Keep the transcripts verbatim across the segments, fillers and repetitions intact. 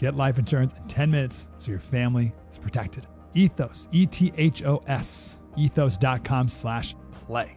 Get life insurance in ten minutes so your family is protected. Ethos, E T H O S, ethos.com slash play.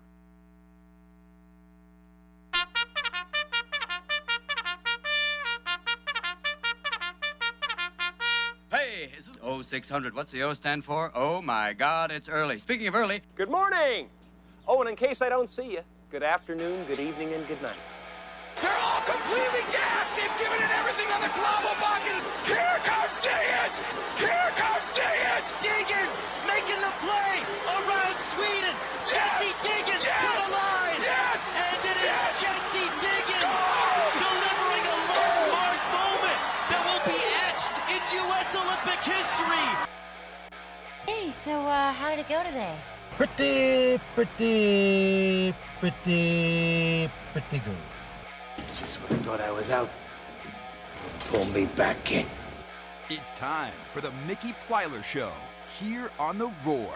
Hey, is this oh six hundred? What's the O stand for? Oh, my God, it's early. Speaking of early... Good morning! Oh, and in case I don't see you, good afternoon, good evening, and good night. They're all completely gassed! They've given it everything on the Globalbakken! Here comes Degens! Here comes Degens! Degens making the play around Sweden! Yes! Jesse Degens Yes! to the line! Yes! And it is Yes! Jesse Degens Oh! delivering a landmark moment that will be etched in U S Olympic history! Hey, so uh, how did it go today? Pretty, pretty, pretty, pretty good. Just when I thought I was out, pull me back in. It's time for the Mickey Plyler Show here on The Roar.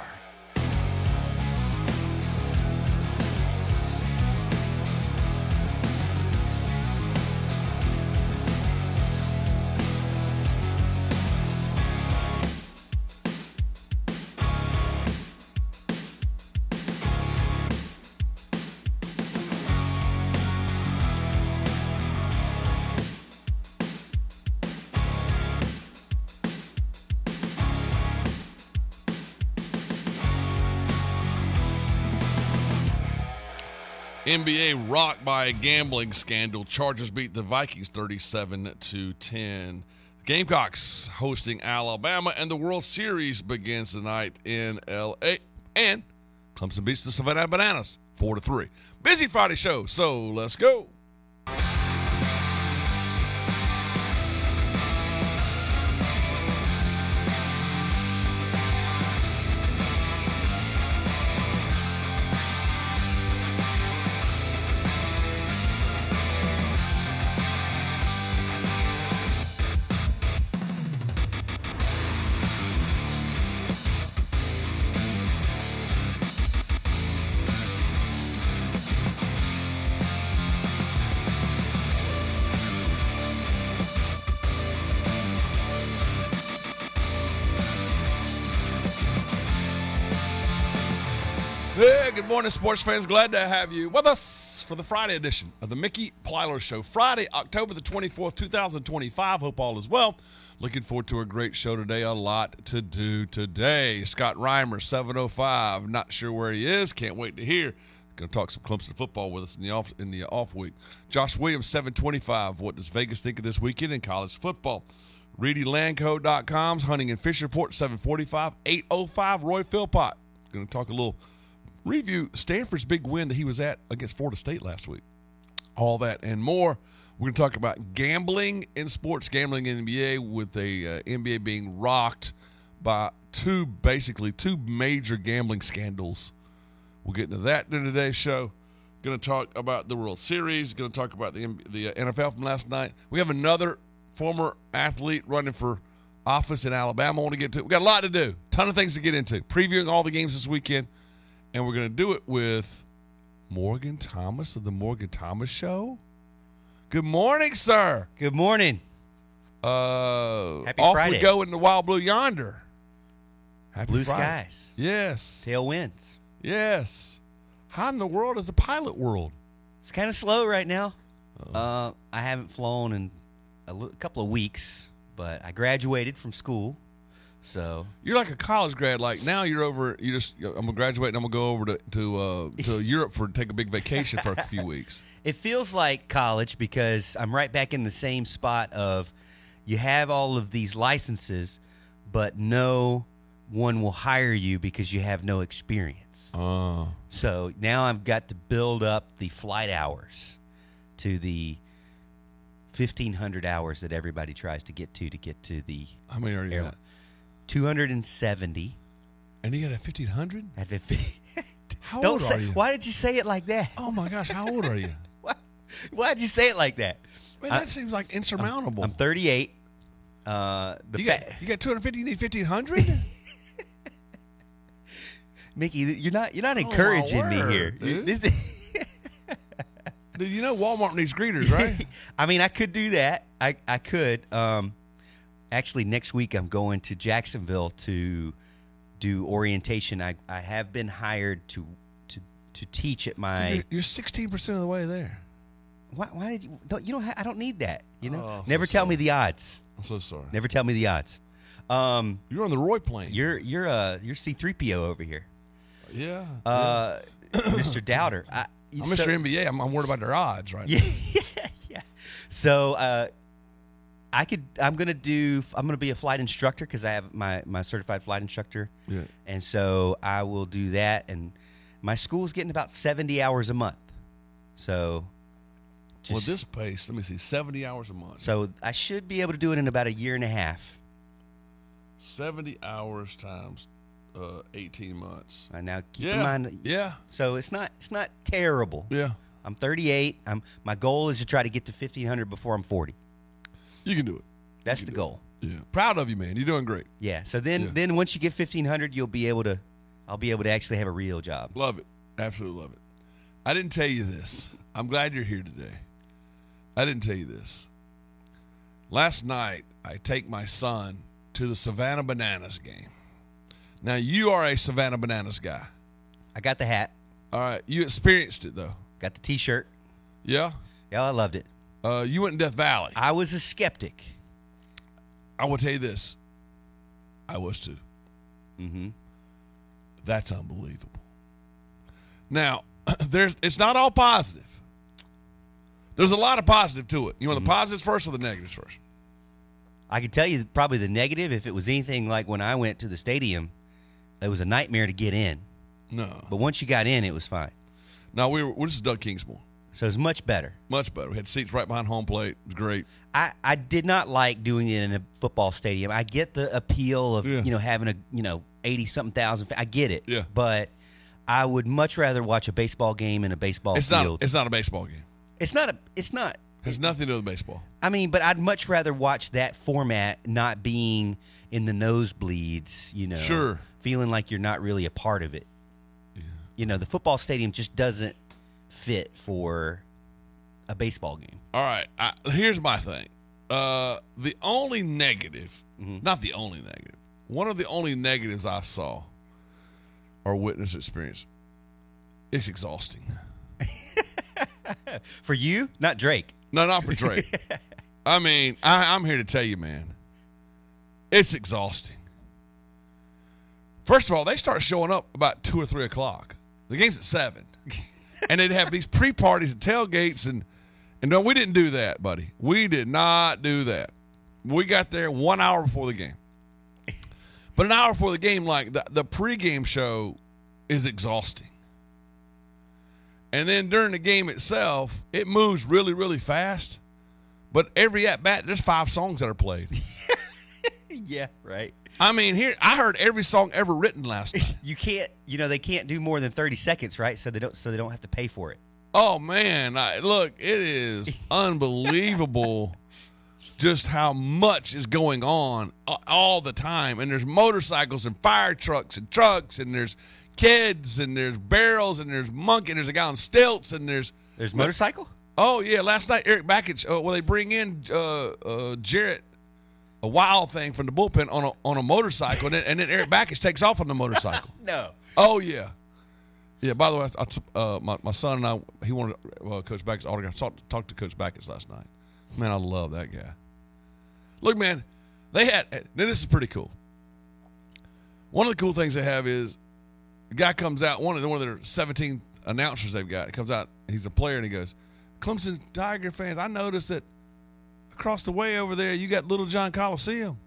N B A rocked by a gambling scandal. Chargers beat the Vikings thirty-seven to ten. Gamecocks hosting Alabama, and the World Series begins tonight in L A. And Clemson beats the Savannah Bananas four to three. Busy Friday show, so let's go. Hey, good morning, sports fans. Glad to have you with us for the Friday edition of the Mickey Plyler Show. Friday, October the twenty-fourth, twenty twenty-five. Hope all is well. Looking forward to a great show today. A lot to do today. Scott Reimer, seven oh five. Not sure where he is. Can't wait to hear. Going to talk some Clemson football with us in the off in the off week. Josh Williams, seven twenty-five. What does Vegas think of this weekend in college football? Reedy Landco dot com's Hunting and Fish Report, seven forty-five. eight oh five, Roy Philpott. Going to talk a little review Stanford's big win that he was at against Florida State last week. All that and more. We're going to talk about gambling in sports, gambling in N B A, with the uh, N B A being rocked by two, basically two major gambling scandals. We'll get into that in today's show. Going to talk about the World Series. Going to talk about the the N F L from last night. We have another former athlete running for office in Alabama I want to get to. We got a lot to do. Ton of things to get into. Previewing all the games this weekend. And we're going to do it with Morgan Thomas of the Morgan Thomas Show. Good morning, sir. Good morning. Uh, Happy off Friday. we go in the wild blue yonder. Happy Blue Friday. skies. Yes. Tail winds. Yes. How in the world is the pilot world? It's kind of slow right now. Uh, I haven't flown in a l- couple of weeks, but I graduated from school. So You're like a college grad. Like now you're over. You just I'm gonna graduate and I'm gonna go over to to uh, to Europe for take a big vacation for a few weeks. it feels like college because I'm right back in the same spot of you have all of these licenses, but no one will hire you because you have no experience. Oh. So now I've got to build up the flight hours to the fifteen hundred hours that everybody tries to get to to get to the How many are you airline. at? two hundred seventy. And you got a fifteen hundred? At fifty. How Don't old say, are you? Why did you say it like that? Oh my gosh, how old are you? Why, why did you say it like that? Man, that I- seems like insurmountable. I'm thirty-eight. Uh, the you, fa- got, you got two hundred fifty, you need fifteen hundred? Mickey, you're not you're not Oh, encouraging my me word, here. dude. This- Dude, you know Walmart needs greeters, right? I mean, I could do that. I I could. Um, Actually, next week I'm going to Jacksonville to do orientation. I, I have been hired to to to teach at my. You're, you're sixteen percent of the way there. Why, why did you? Don't, you don't. Ha- I don't need that. You know. Oh, Never so tell sorry. me the odds. I'm so sorry. Never tell me the odds. Um, You're on the Roy plane. you're you're uh you're C three P O over here. Yeah. Uh, Mister Doubter. I, I'm so- Mister N B A. I'm, I'm worried about their odds right Yeah, yeah, yeah. So uh, I could. I'm gonna do. I'm gonna be a flight instructor because I have my my certified flight instructor. Yeah. And so I will do that. And my school's getting about seventy hours a month. So. now. Well, this pace, let me see, seventy hours a month. So I should be able to do it in about a year and a half. seventy hours times uh, eighteen months. Uh, now keep Yeah. in mind. Yeah. So it's not it's not terrible. Yeah. I'm thirty-eight. I'm my goal is to try to get to fifteen hundred before I'm forty. You can do it. That's You the can do goal. it. Yeah. Proud of you, man. You're doing great. Yeah. So then Yeah. then once you get fifteen hundred, you'll be able to. I'll be able to actually have a real job. Love it. Absolutely love it. I didn't tell you this. I'm glad you're here today. I didn't tell you this. Last night, I take my son to the Savannah Bananas game. Now, you are a Savannah Bananas guy. I got the hat. All right. You experienced it, though. Got the T-shirt. Yeah? Yeah, I loved it. Uh, you went in Death Valley. I was a skeptic. I will tell you this. I was too. Mm-hmm. That's unbelievable. Now, there's it's not all positive. There's a lot of positive to it. You want Mm-hmm. the positives first or the negatives first? I could tell you probably the negative. If it was anything like when I went to the stadium, it was a nightmare to get in. No. But once you got in, it was fine. No, we were. Well, this is Doug Kingsmore. So it's much better. Much better. We had seats right behind home plate. It was great. I, I did not like doing it in a football stadium. I get the appeal of Yeah. you know having a you know eighty something thousand. I get it. Yeah. But I would much rather watch a baseball game in a baseball It's field. not. It's not a baseball game. It's not a. It's not. Has nothing to do with baseball. I mean, but I'd much rather watch that format not being in the nosebleeds, you know. Sure. Feeling like you're not really a part of it. Yeah. You know, the football stadium just doesn't fit for a baseball game. All right. I, here's my thing. Uh, the only negative, Mm-hmm. not the only negative, one of the only negatives I saw or witness experience, it's exhausting. For you, not Drake. No, not for Drake. I mean, I, I'm here to tell you, man, it's exhausting. First of all, they start showing up about two or three o'clock. The game's at seven, and they'd have these pre-parties and tailgates, and and no, we didn't do that, buddy. We did not do that. We got there one hour before the game. But an hour before the game, like the, the pregame show, is exhausting. And then during the game itself, it moves really, really fast. But every at bat, there's five songs that are played. Yeah, right. I mean, here I heard every song ever written last night. You can't, you know, they can't do more than thirty seconds, right? So they don't, so they don't have to pay for it. Oh man, I, look, it is unbelievable just how much is going on all the time. And there's motorcycles and fire trucks and trucks, and there's kids, and there's barrels, and there's monkey, and there's a guy on stilts, and there's There's motorcycle. oh yeah, last night Eric Backich, uh, well they bring in uh, uh, Jarrett, a wild thing from the bullpen on a on a motorcycle, and then, and then Eric Backich takes off on the motorcycle. No. Oh yeah, yeah. By the way, I, uh, my my son and I, he wanted uh, Coach Backus autograph. Talked talked to Coach Backus last night. Man, I love that guy. Look, man, they had. Then this is pretty cool. One of the cool things they have is the guy comes out. One of the, one of their seventeen announcers they've got comes out. He's a player, and he goes, "Clemson Tiger fans, I noticed that across the way over there, you got Little John Coliseum."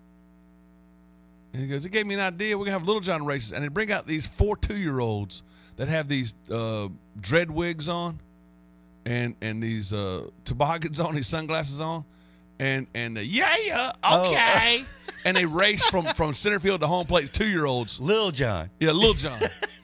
And he goes, it gave me an idea. We're going to have Little John races. And they bring out these four two-year-olds that have these uh, dread wigs on and and these uh, toboggans on, these sunglasses on. And, and uh, yeah, okay. Oh. And they race from, from center field to home plate, two-year-olds. Lil John. Yeah, Lil John.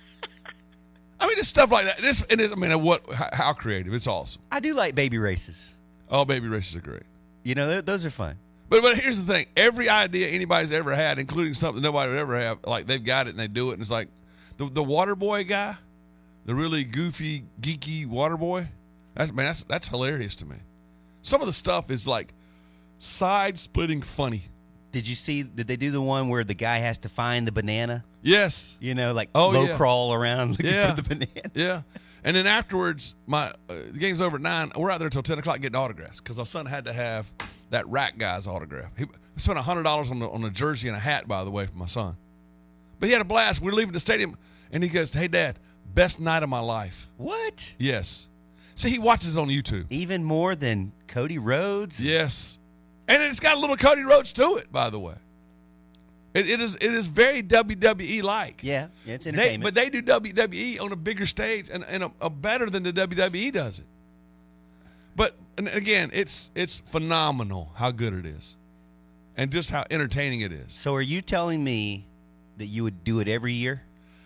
I mean, it's stuff like that. This, and it, I mean, what? How, how creative. It's awesome. I do like baby races. Oh, baby races are great. You know, th- those are fun. But but here's the thing. Every idea anybody's ever had, including something nobody would ever have, like they've got it and they do it. And it's like the the water boy guy, the really goofy, geeky water boy. That's, man, that's, that's hilarious to me. Some of the stuff is like side-splitting funny. Did you see? Did they do the one where the guy has to find the banana? Yes. You know, like Oh, low yeah. crawl around looking Yeah. for the banana. Yeah. And then afterwards, my uh, the game's over at nine. We're out there until ten o'clock getting autographs because our son had to have that rack guy's autograph. He we spent one hundred dollars on, the, on a jersey and a hat, by the way, for my son. But he had a blast. We were leaving the stadium, and he goes, hey, Dad, best night of my life. What? Yes. See, he watches it on YouTube. Even more than Cody Rhodes? Yes. And it's got a little Cody Rhodes to it, by the way. It, it is it is very W W E-like. Yeah, yeah it's They, entertainment. but they do W W E on a bigger stage and, and a, a better than the W W E does it. But and again, it's it's phenomenal how good it is, and just how entertaining it is. So are you telling me that you would do it every year?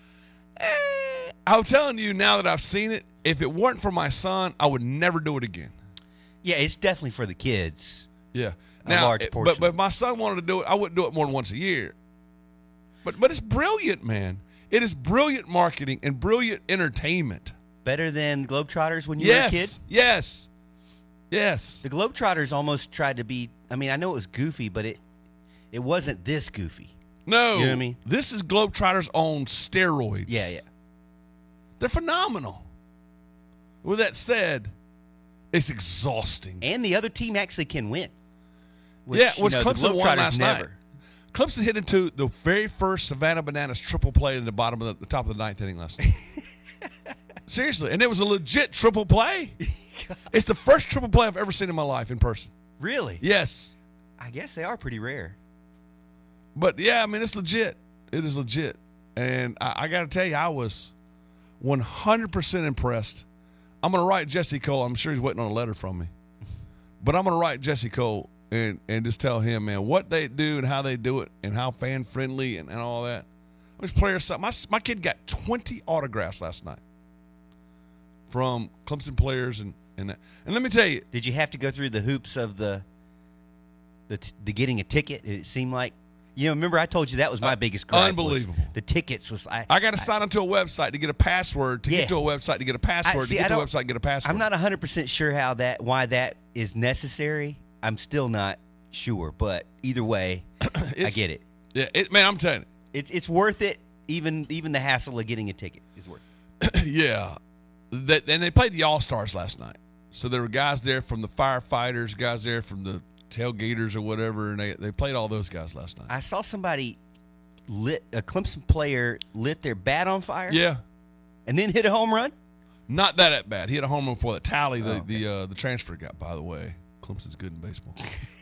Eh, I'm telling you now that I've seen it, if it weren't for my son, I would never do it again. Yeah, it's definitely for the kids. Yeah. A Now, large it- portion. but but if my son wanted to do it, I wouldn't do it more than once a year. But but it's brilliant, man. It is brilliant marketing and brilliant entertainment. Better than Globetrotters when you yes, were a kid? yes, yes. The Globetrotters almost tried to be, I mean, I know it was goofy, but it it wasn't this goofy. No, You know what I mean? This is Globetrotters on steroids. Yeah, yeah. They're phenomenal. With that said, it's exhausting. And the other team actually can win. Which, yeah, you which know, the Clemson won Globetrotters last never. night. Clemson hit into the very first Savannah Bananas triple play in the bottom of the, the top of the ninth inning last night. Seriously, and it was a legit triple play. It's the first triple play I've ever seen in my life in person. Really? Yes. I guess they are pretty rare. But, yeah, I mean, it's legit. It is legit. And I, I got to tell you, I was one hundred percent impressed. I'm going to write Jesse Cole. I'm sure he's waiting on a letter from me. But I'm going to write Jesse Cole and, and just tell him, man, what they do and how they do it and how fan-friendly and, and all that. Those players, my, my kid got twenty autographs last night from Clemson players. And, and, that. and let me tell you. Did you have to go through the hoops of the the, the getting a ticket? It seemed like, you know, remember I told you that was my Uh, biggest gripe. unbelievable. was The tickets was I. I got to sign into a website to get a password, to Yeah. get to a website to get a password, I- see, to I get to a don't- website to get a password. I'm not one hundred percent sure how that why that is necessary. I'm still not sure, but either way, I It's- get it. Yeah, it, man, I'm telling you. It's it's worth it. Even even the hassle of getting a ticket is worth it. Yeah. That, and they played the All-Stars last night. So there were guys there from the firefighters, guys there from the tailgaters or whatever, and they, they played all those guys last night. I saw somebody lit a Clemson player lit their bat on fire. Yeah. And then hit a home run. Not that at bad. He had a home run for the Tally, the Oh, okay. the uh, the transfer got, by the way. Clemson's good in baseball.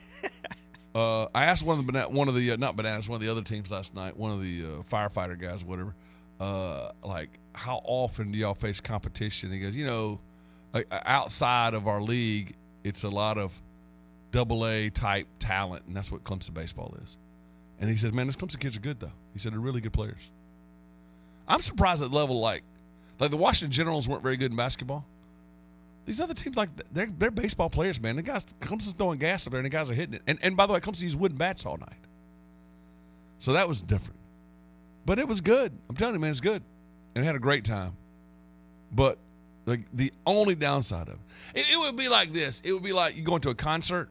uh, I asked one of the bana- one of the uh, not bananas, one of the other teams last night, one of the uh, firefighter guys, whatever. Uh, like, how often do y'all face competition? He goes, you know, like, outside of our league, it's a lot of double A type talent, and that's what Clemson baseball is. And he says, man, those Clemson kids are good though. He said they're really good players. I'm surprised at the level like. Like the Washington Generals weren't very good in basketball. These other teams, like they're they're baseball players, man. The guys, Clemson's throwing gas up there, and the guys are hitting it. And and by the way, Clemson used wooden bats all night, so that was different. But it was good. I'm telling you, man, it's good, and had a great time. But the the only downside of it, it, it would be like this. It would be like you going to a concert,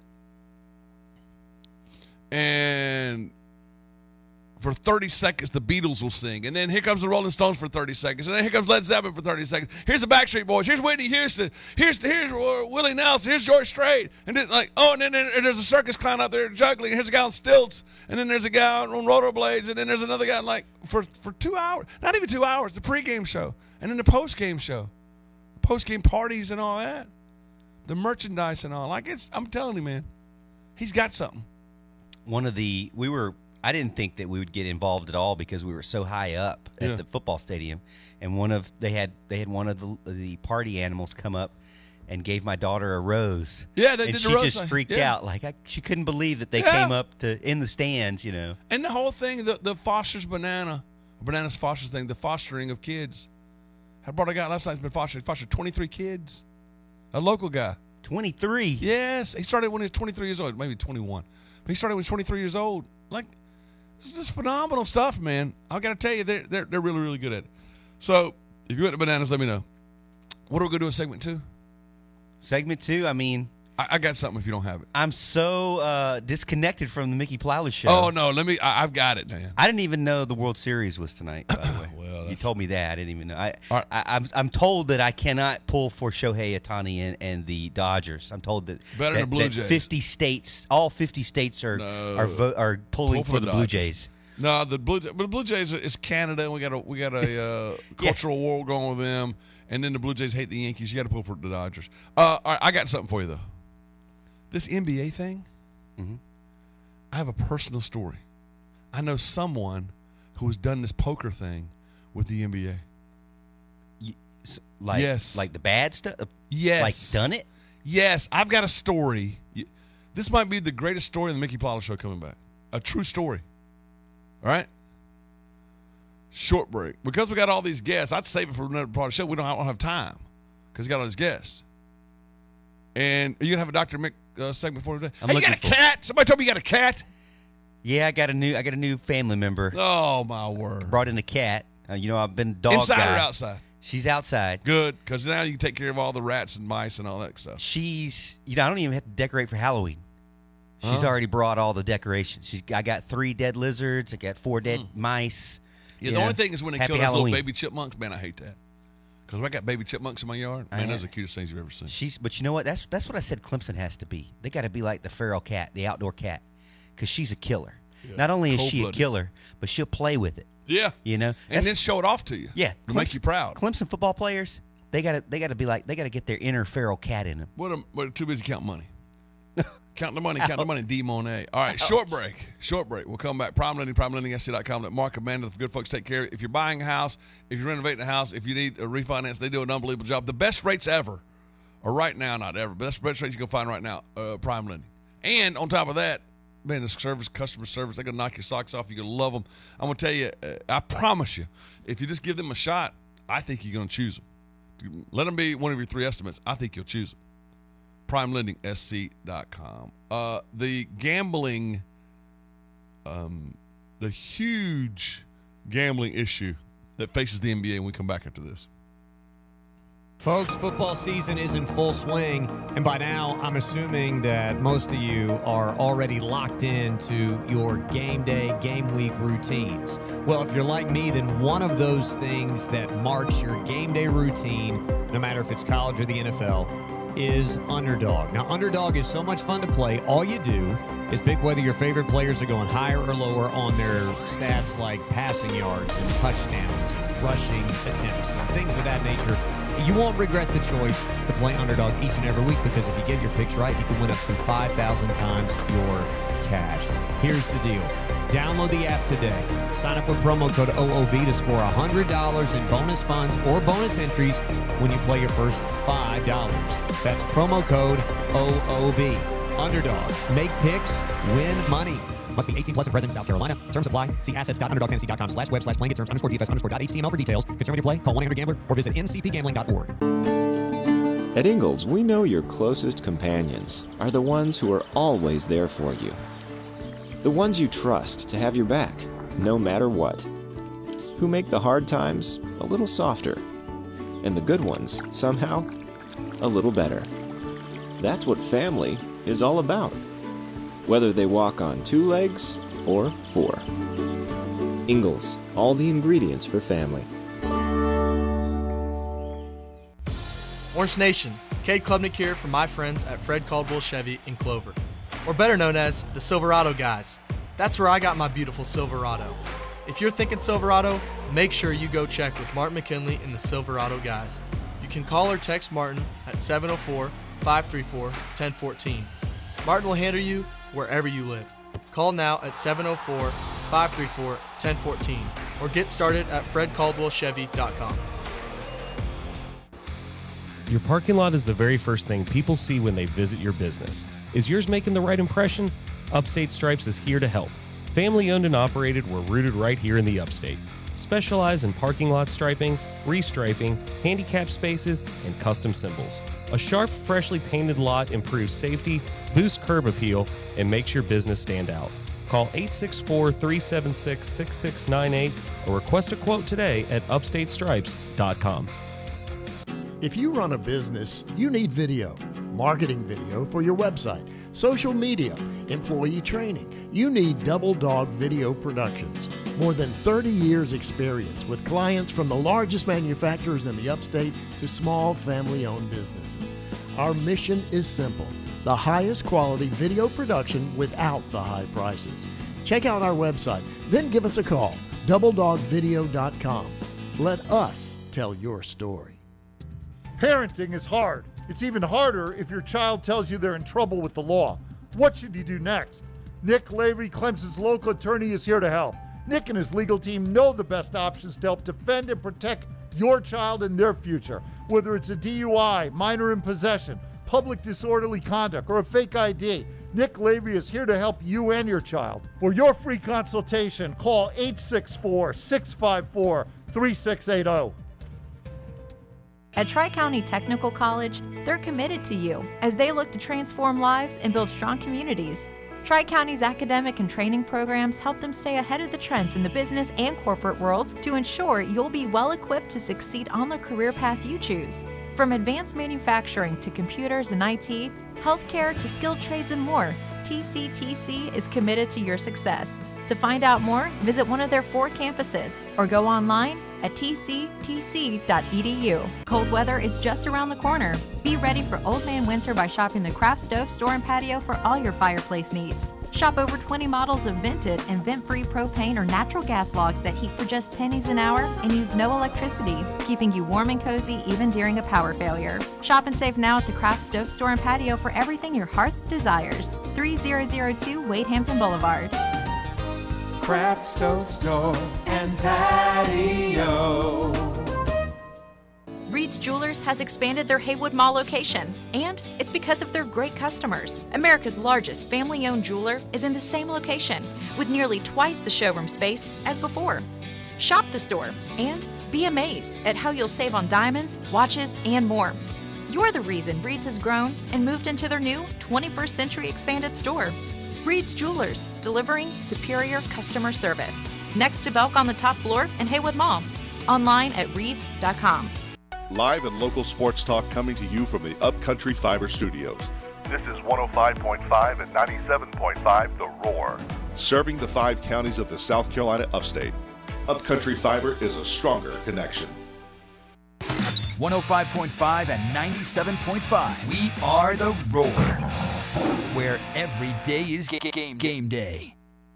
and for thirty seconds, the Beatles will sing. And then here comes the Rolling Stones for thirty seconds. And then here comes Led Zeppelin for thirty seconds. Here's the Backstreet Boys. Here's Whitney Houston. Here's here's Willie Nelson. Here's George Strait. And then, like, oh, and then and there's a circus clown out there juggling. Here's a guy on stilts. And then there's a guy on rollerblades. And then there's another guy, like, for, for two hours. Not even two hours. The pregame show. And then the postgame show. The postgame parties and all that. The merchandise and all. Like, it's, I'm telling you, man, he's got something. One of the we were I didn't think that we would get involved at all because we were so high up at Yeah. the football stadium, and one of they had they had one of the the party animals come up and gave my daughter a rose. Yeah, they and did the she rose just thing. freaked Yeah. out, like I, she couldn't believe that they Yeah. came up to in the stands, you know. And the whole thing, the, the Foster's Banana, Bananas Foster's thing, the fostering of kids. I brought a guy last night who's been fostering, fostered twenty-three kids. A local guy. twenty-three. Yes. He started when he was twenty-three years old, maybe twenty-one. But he started when he was twenty-three years old. Like, it's just phenomenal stuff, man. I got to tell you, they're, they're, they're really, really good at it. So, if you went to Bananas, let me know. What are we going to do in segment two? Segment two, I mean, I, I got something if you don't have it. I'm so uh, disconnected from the Mickey Plowler show. Oh, no. Let me. I, I've got it, man. I didn't even know the World Series was tonight, by the way. Well, you told me that. I didn't even know. I, right. I, I'm, I'm told that I cannot pull for Shohei Ohtani and, and the Dodgers. I'm told that, Better that, than the Blue that Jays. fifty states, all fifty states are No. are, vo- are pulling Pull for for the the Blue Dodgers. Jays. No, the Blue, but the Blue Jays is Canada, and we got a we got a uh, cultural war going with them. And then the Blue Jays hate the Yankees. You got to pull for the Dodgers. Uh, all right, I got something for you though. This N B A thing. Mm-hmm. I have a personal story. I know someone who has done this poker thing with the N B A. You, like, yes, like the bad stuff. Yes, like done it. Yes, I've got a story. This might be the greatest story in the Mickey Plowler show coming back. A true story. All right. Short break. Because we got all these guests, I'd save it for another part of the show. We don't, I don't have time because we got all these guests. And are you going to have a Doctor Mick uh, segment for today? I'm Hey, you got a looking for- cat? Somebody told me you got a cat? Yeah, I got a new I got a new family member. Oh, my word. Brought in a cat. Uh, you know, I've been dog Inside guy. or outside? She's outside. Good, because now you can take care of all the rats and mice and all that stuff. She's, you know, I don't even have to decorate for Halloween. She's Huh? already brought all the decorations. She's, I got three dead lizards. I got four dead Hmm. mice. Yeah, You the know, only thing is when they happy kill those little Halloween. baby chipmunks, man, I hate that. Because I got baby chipmunks in my yard. I Man, have- those are the cutest things you've ever seen. She's, but you know what? That's that's what I said. Clemson has to be. They got to be like the feral cat, the outdoor cat, because she's a killer. Yeah. Not only is she a Cold-blooded. killer, but she'll play with it. Yeah. You know, And That's- then show it off to you. yeah, To make you proud. Clemson football players, they got to they got to be like they got to get their inner feral cat in them. What am what, too busy counting money. Counting the money, counting the money, D Monet. All right, short break. Short break. We'll come back. Prime Lending, prime lending s c dot com. Let Mark Amanda, the good folks, take care. If you're buying a house, if you're renovating a house, if you need a refinance, they do an unbelievable job. The best rates ever are right now, not ever, but that's the best rates you can find right now, uh, Prime Lending. And on top of that, man, the service, customer service, they're going to knock your socks off. You're going to love them. I'm going to tell you, uh, I promise you, if you just give them a shot, I think you're going to choose them. Let them be one of your three estimates. I think you'll choose them. prime lending s c dot com. Uh, the gambling, um, the huge gambling issue that faces the N B A when we come back after this. Folks, football season is in full swing, and by now I'm assuming that most of you are already locked into your game day, game week routines. Well, if you're like me, then one of those things that marks your game day routine, no matter if it's college or the N F L, is Underdog. Now, Underdog is so much fun to play. All you do is pick whether your favorite players are going higher or lower on their stats like passing yards and touchdowns and rushing attempts and things of that nature. You won't regret the choice to play Underdog each and every week because if you get your picks right, you can win up to five thousand times your cash. Here's the deal. Download the app today. Sign up with promo code O O B to score one hundred dollars in bonus funds or bonus entries when you play your first five dollars. That's promo code O O B. Underdog. Make picks, win money. Must be eighteen plus and present in South Carolina. Terms apply. See assets.underdogfantasy.com slash web slash playing terms underscore DFS underscore dot html for details. Concern with your play? Call one eight hundred gambler or visit n c p gambling dot org. At Ingalls, we know your closest companions are the ones who are always there for you. The ones you trust to have your back, no matter what. Who make the hard times a little softer. And the good ones, somehow, a little better. That's what family is all about. Whether they walk on two legs or four. Ingalls, all the ingredients for family. Orange Nation, Cade Klubnik here from my friends at Fred Caldwell Chevy in Clover, or better known as the Silverado guys. That's where I got my beautiful Silverado. If you're thinking Silverado, make sure you go check with Martin McKinley and the Silverado guys. You can call or text Martin at seven oh four, five three four, one oh one four. Martin will handle you wherever you live. Call now at seven oh four, five three four, one oh one four or get started at fred caldwell chevy dot com. Your parking lot is the very first thing people see when they visit your business. Is yours making the right impression? Upstate Stripes is here to help. Family owned and operated, we're rooted right here in the Upstate. Specialize in parking lot striping, restriping, handicap spaces, and custom symbols. A sharp, freshly painted lot improves safety, boosts curb appeal, and makes your business stand out. Call eight six four, three seven six, six six nine eight or request a quote today at upstate stripes dot com. If you run a business, you need video. marketing video for your website, social media, employee training. You need Double Dog Video Productions. More than thirty years experience with clients from the largest manufacturers in the upstate to small family-owned businesses. Our mission is simple: the highest quality video production without the high prices. Check out our website, then give us a call, double dog video dot com. Let us tell your story. Parenting is hard. It's even harder if your child tells you they're in trouble with the law. What should you do next? Nick Lavery, Clemson's local attorney, is here to help. Nick and his legal team know the best options to help defend and protect your child and their future. Whether it's a D U I, minor in possession, public disorderly conduct, or a fake I D, Nick Lavery is here to help you and your child. For your free consultation, call eight six four, six five four, three six eight zero. At Tri-County Technical College, they're committed to you as they look to transform lives and build strong communities. Tri-County's academic and training programs help them stay ahead of the trends in the business and corporate worlds to ensure you'll be well equipped to succeed on the career path you choose. From advanced manufacturing to computers and I T, healthcare to skilled trades and more, T C T C is committed to your success. To find out more, visit one of their four campuses or go online at t c t c dot e d u. Cold weather is just around the corner. Be ready for Old Man Winter by shopping the Craft Stove Store and Patio for all your fireplace needs. Shop over twenty models of vented and vent-free propane or natural gas logs that heat for just pennies an hour and use no electricity, keeping you warm and cozy even during a power failure. Shop and save now at the Craft Stove Store and Patio for everything your hearth desires. three thousand two Wade Hampton Boulevard. Craft Stove Store and Patio. Reed's Jewelers has expanded their Haywood Mall location, and it's because of their great customers. America's largest family-owned jeweler is in the same location, with nearly twice the showroom space as before. Shop the store and be amazed at how you'll save on diamonds, watches, and more. You're the reason Reed's has grown and moved into their new twenty-first century expanded store. Reed's Jewelers, delivering superior customer service. Next to Belk on the top floor in Haywood Mall. Online at reeds dot com. Live and local sports talk coming to you from the Upcountry Fiber Studios. This is one oh five point five and ninety-seven point five The Roar. Serving the five counties of the South Carolina upstate. Upcountry Fiber is a stronger connection. one oh five point five and ninety-seven point five. We are The Roar, where every day is game, game day.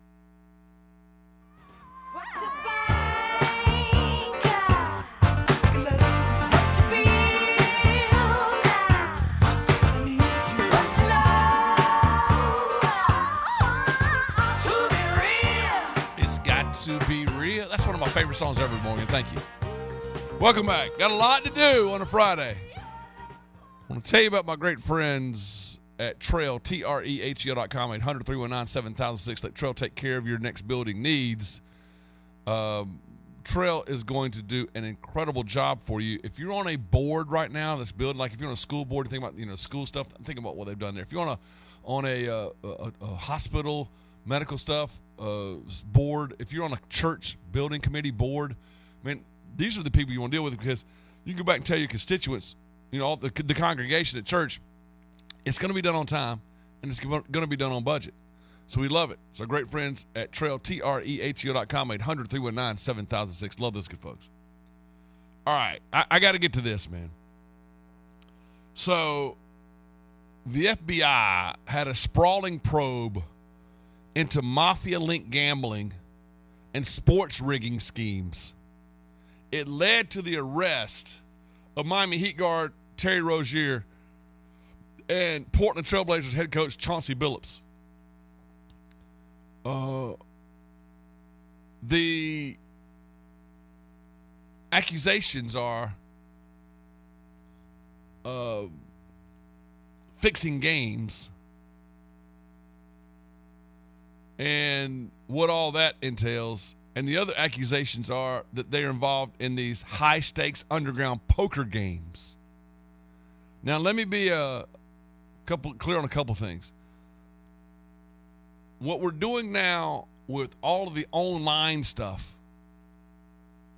It's got to be real. That's one of my favorite songs every morning. Thank you. Welcome back. Got a lot to do on a Friday. I want to tell you about my great friends at Trail, T R E H E L dot com, eight hundred, three one nine, seven thousand six. Let Trail take care of your next building needs. Um, Trail is going to do an incredible job for you. If you're on a board right now that's building, like if you're on a school board, you think about, you know, school stuff, I'm thinking about what they've done there. If you're on a on a, uh, a, a hospital, medical stuff uh, board, if you're on a church building committee board, I mean, these are the people you want to deal with, because you can go back and tell your constituents, you know, the, the congregation at church, it's going to be done on time, and it's going to be done on budget. So we love it. So great friends at Trail, T R E H E L dot com, eight hundred, three one nine, seven thousand six. Love those good folks. All right, I, I got to get to this, man. So the F B I had a sprawling probe into mafia-linked gambling and sports rigging schemes. It led to the arrest of Miami Heat guard Terry Rozier and Portland Trailblazers head coach Chauncey Billups. Uh, the accusations are uh, fixing games and what all that entails. And the other accusations are that they are involved in these high-stakes underground poker games. Now, let me be a couple clear on a couple things. What we're doing now with all of the online stuff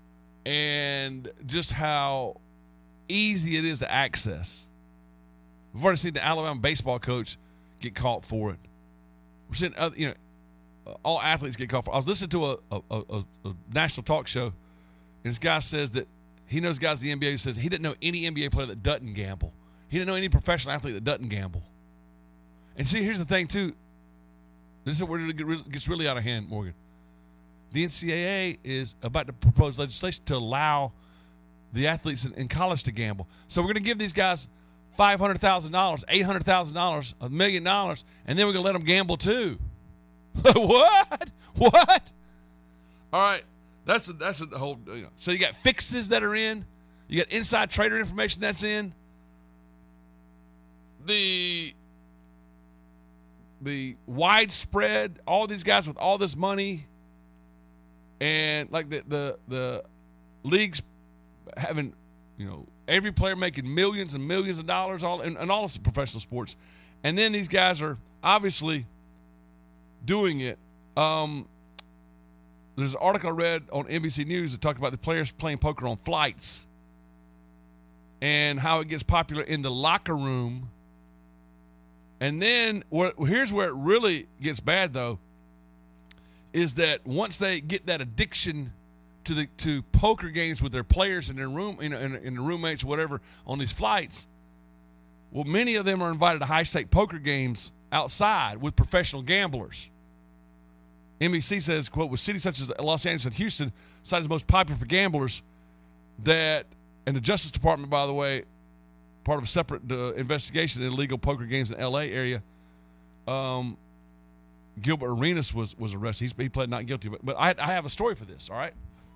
and just how easy it is to access, We've already seen the Alabama baseball coach get caught for it. We're seeing other, you know, all athletes get caught for it. I was listening to a, a, a, a national talk show, and this guy says that he knows guys in the N B A who says he didn't know any N B A player that doesn't gamble. He didn't know any professional athlete that doesn't gamble. And see, here's the thing, too. This is where it gets really out of hand, Morgan. The N C double A is about to propose legislation to allow the athletes in, in college to gamble. So we're going to give these guys five hundred thousand dollars, eight hundred thousand dollars, a million dollars, and then we're going to let them gamble too. What? What? All right. That's a, that's a whole. You know. So you got fixes that are in. You got inside trader information that's in. The the widespread, all these guys with all this money, and like the the the leagues having, you know, every player making millions and millions of dollars, all in, in all of professional sports, and then these guys are obviously doing it. Um, there's an article I read on N B C News that talked about the players playing poker on flights and how it gets popular in the locker room. And then where, here's where it really gets bad, though, is that once they get that addiction to the to poker games with their players in their room, you know, in, in the roommates or whatever on these flights, well, many of them are invited to high-stake poker games outside with professional gamblers. N B C says, quote, with cities such as Los Angeles and Houston cited as most popular for gamblers, that, and the Justice Department, by the way, part of a separate uh, investigation in illegal poker games in the L A area, um, Gilbert Arenas was was arrested. He's, he pled not guilty, but but I, I have a story for this. All right.